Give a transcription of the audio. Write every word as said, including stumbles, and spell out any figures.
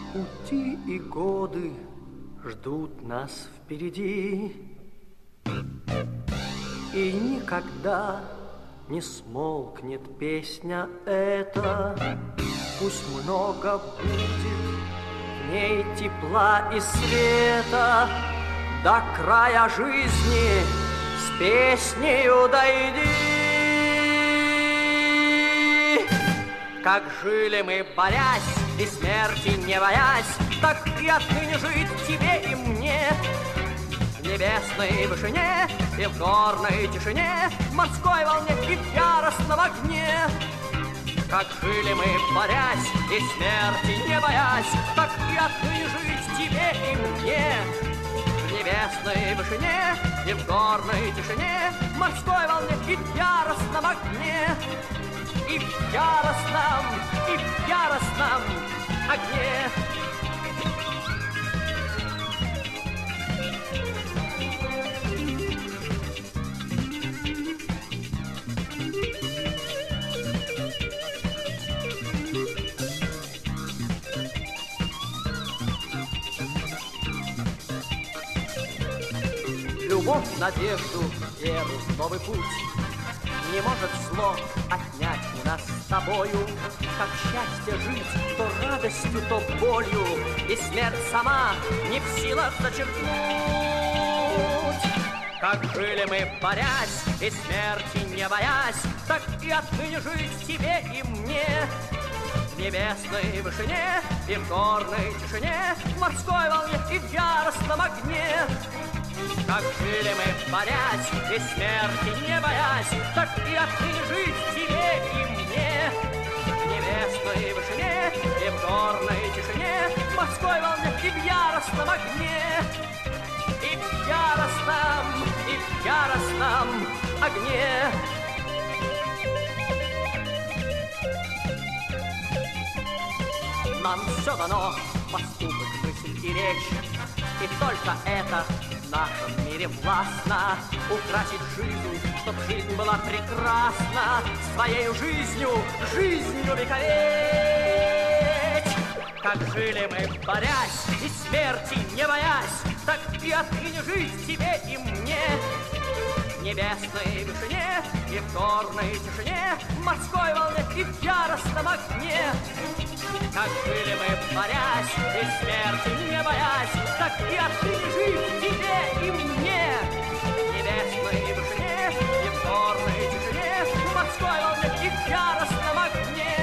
Пути и годы ждут нас впереди, и никогда не смолкнет песня эта. Пусть много будет в ней тепла и света, до края жизни с песнею дойди. Как жили мы, борясь и смерти не боясь, так и отныне жить тебе и мне. В небесной вышине и в горной тишине, в морской волне и в яростном огне. Как жили мы, борясь и смерти не боясь, так и отныне жить тебе и мне. В небесной вышине и в горной тишине, в морской волне и в яростном огне. И в яростном, и в яростном огне. Любовь, надежду, веру, новый путь. Не может зло отнять у нас с тобою. Как счастье жить то радостью, то болью, и смерть сама не в силах зачеркнуть. Как жили мы, борясь и смерти не боясь, так и отныне жить тебе и мне. В небесной вышине и в горной тишине, в морской волне и в яростном огне. Как жили мы, борясь и смерти не боясь, так и отныне жить тебе и мне. В небесной вышине и в горной тишине, в морской волне и в яростном огне. И в яростном, и в яростном огне. Нам все дано, поступок, мысль и речь, и только это в нашем мире властно украсить жизнь, чтоб жизнь была прекрасна, своею жизнью, жизнью вековечь. Как жили мы, борясь и смерти не боясь, так и отныне жить тебе и мне. В небесной вышине и в горной тишине, в морской волне и в яростном огне. Как жили мы, борясь и смерти не боясь, так и отныне жить тебе и мне. В небесной вышине и в горной тишине, в морской волне и в яростном огне.